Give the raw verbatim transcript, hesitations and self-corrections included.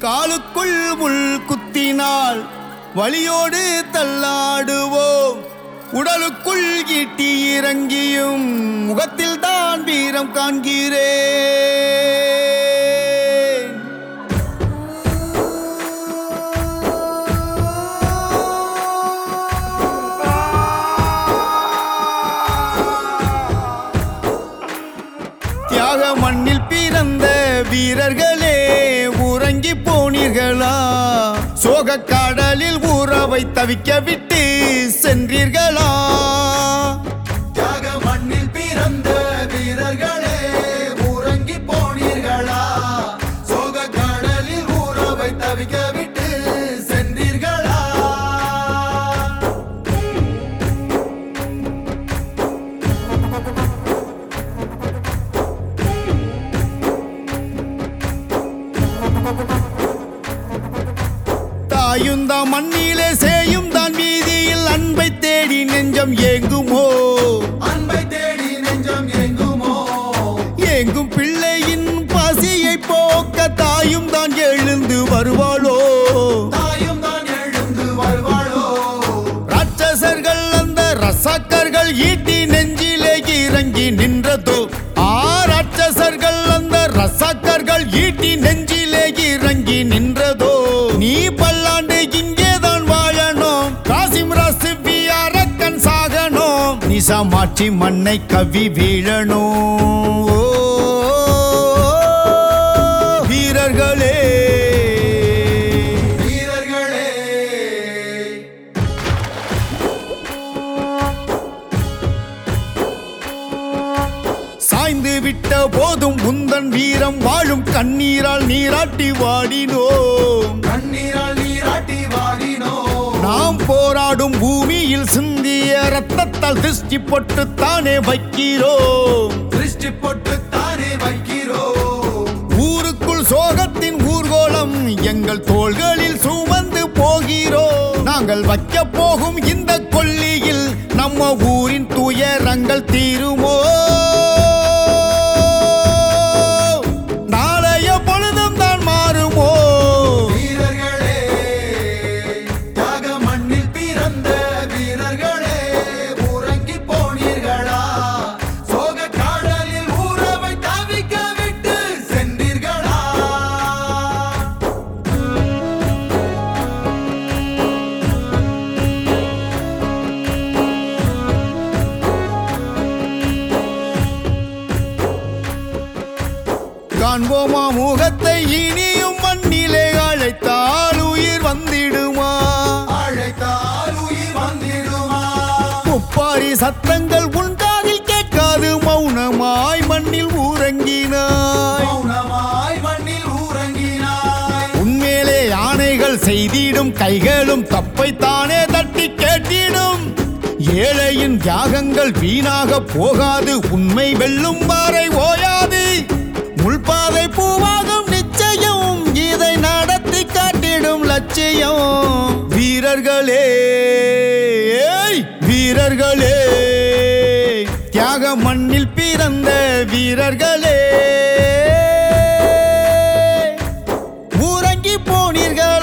காலுக்குள் முள் குத்தினால் வலியோடு தள்ளாடுவோம். உடலுக்குள் ஈட்டி இறங்கியும் முகத்தில் தான் வீரம் காண்கிறேன். தியாக மண்ணில் பிறந்த வீரர்களே உறங்கி போனீர்களா? சோக கடலில் உறவை தவிக்க விட்டு சென்றீர்களா? தியாக மண்ணில் பிறந்த வீரர்களே உறங்கி போனீர்களா? சோக கடலில் உறவை தவிக்க விட்டு சென்றீர்களா? தாயுந்தா மண்ணிலே சேயும் தான் வீதியில் அன்பை தேடி நெஞ்சம் ஏங்குமோ? அன்பை தேடி நெஞ்சம் ஏங்குமோ? ஏங்கும் பிள்ளையின் பசியை போக்க தாயும் தான் எழுந்து வருவாளோ? தாயும் தான் எழுந்து வருவாளோ? ராட்சசர்கள் அந்த ரசாக்கர்கள் ஈட்டி நெஞ்சிலே இறங்கி நின்றதோ? ஆ ராட்சசர்கள் அந்த ரசாக்கர்கள் ஈட்டி நெஞ்சிலே இறங்கி நின்றதோ? நீ பல்லாண்டு இங்கேதான் வாழணும், காசிம் ராசிவி அரக்கன் சாகணும், நிசாமாட்சி மண்ணை கவி வீழணும். ஓ, வீரர்களே வீரர்களே சாய்ந்து விட்ட போதும் உந்தன் வீரம் வாழும் கண்ணீரால் நீராட்டி வாடினோம். கண்ணீரால் நீராட்டி வாடினோம். நாம் போராடும் பூமியில் சிந்திய ரத்தத்தால் திருஷ்டி போட்டு தானே வைக்கிறோம். திருஷ்டி போட்டு தானே வைக்கிறோம். ஊருக்குள் சோகத்தின் ஊர்கோலம் எங்கள் தோள்களில் சுமந்து போகிறோம். நாங்கள் வைக்க போகும் இந்த கொல்லியில் நம்ம ஊரின் துயரங்கள் தீருமோ? நாளைய பொழுதும் தான் மாறுமோ? வீரர்களே தியாக மண்ணில் பிறந்த வீரர்களே உறங்கி போனீர்களா? சோக கடலில் உறவை தவிக்க விட்டு சென்றீர்களா? காண்போமா முகத்தை இனியும் மண்ணிலே அழைத்தால் உயிர் வந்திடுமா? அழைத்தால் உயிர் வந்திடுமா? முப்பாரி சத்தங்கள் உன் காதில் கேட்காது, மௌனமாய் மண்ணில் ஊரங்கினாய். மௌனமாய் மண்ணில் ஊரங்கினாய். உன்மேலே யானைகள் செய்திடும் கைகளும் தப்பை தானே தட்டி கேட்டிடும். ஏழையின் தியாகங்கள் வீணாக போகாது, உண்மை வெல்லும் வரை ஓயாது. முள்பாதை பூவாகும் நிச்சயம், இதை நடத்தி காட்டிடும் லட்சியம். வீரர்களே வீரர்களே தியாக மண்ணில் பிறந்த வீரர்களே உறங்கி போனீர்கள்.